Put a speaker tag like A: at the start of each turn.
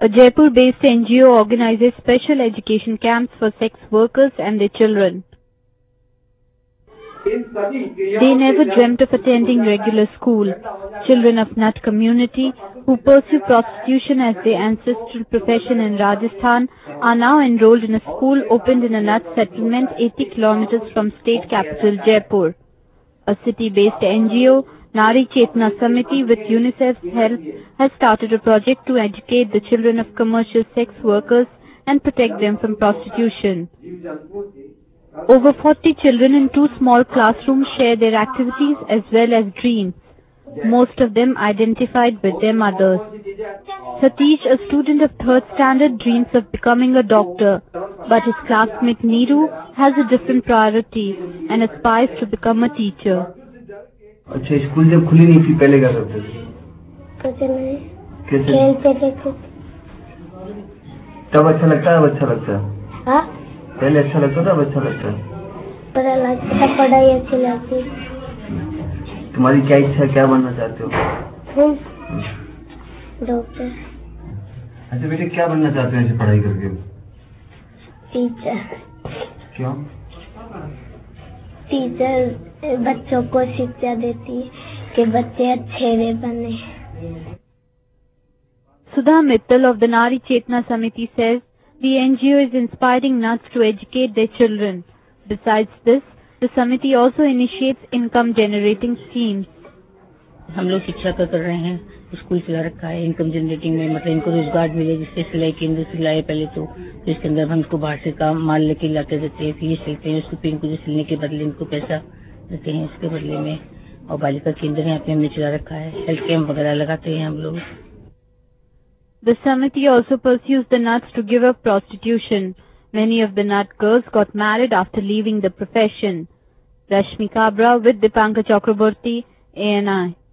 A: A Jaipur-based NGO organizes special education camps for sex workers and their children. They never dreamt of attending regular school. Children of Nat community who pursue prostitution as their ancestral profession in Rajasthan are now enrolled in a school opened in a Nat settlement 80 kilometers from state capital Jaipur. A city-based NGO, Nari Chetna Samiti, with UNICEF's help, has started a project to educate the children of commercial sex workers and protect them from prostitution. Over 40 children in 2 small classrooms share their activities as well as dreams, most of them identified with their mothers. Satish, a student of 3rd standard, dreams of becoming a doctor, but his classmate Neeru has a different priority and aspires to become a teacher.
B: अच्छा, school जब खुली नहीं थी पहले क्या करते थे?
C: कुछ नहीं,
B: कैसे?
C: खेलते थे।
B: तब अच्छा लगता है, अब अच्छा लगता है?
C: हाँ?
B: पहले अच्छा लगता था, अब अच्छा लगता है?
C: पहले लगता था, पढ़ाई अच्छी लगती।
B: तुम्हारी क्या इच्छा है, क्या बनना चाहते हो?
C: डॉक्टर।
B: अच्छा बेटे, क्या बनना चाहते हो ऐसे पढ़ाई करके?
C: टीचर।
B: क्यों?
C: टीचर बच्चों को शिक्षा देती है कि बच्चे अच्छे बने।
A: Sudha Mittal of the Nari Chetna Samiti says the NGO is inspiring nuts to educate their children. Besides this, the Samiti also initiates income generating schemes.
D: हम लोग शिक्षा का कर रहे हैं, स्कूल चला रखा है इनकम जनरेटिंग में, मतलब इनको रोजगार मिले, जिससे सिलाई केंद्र सिलाए पहले तो जिसके अंदर हम इनको बाहर से काम माल लेके लाते रहते हैं, फिर सिलते हैं उसको, फिर इनको जो सिलने के बदले इनको पैसा देते हैं इसके बदले में। और बालिका केंद्र यहाँ पे हमने चला रखा है, हेल्थ कैंप वगैरह लगाते हैं हम लोग।
A: The Samiti also pursues the nuts to give up prostitution. Many of the nut girls got married after leaving the profession. Rashmi Kabra with Dipankar Chakraborty, ANI.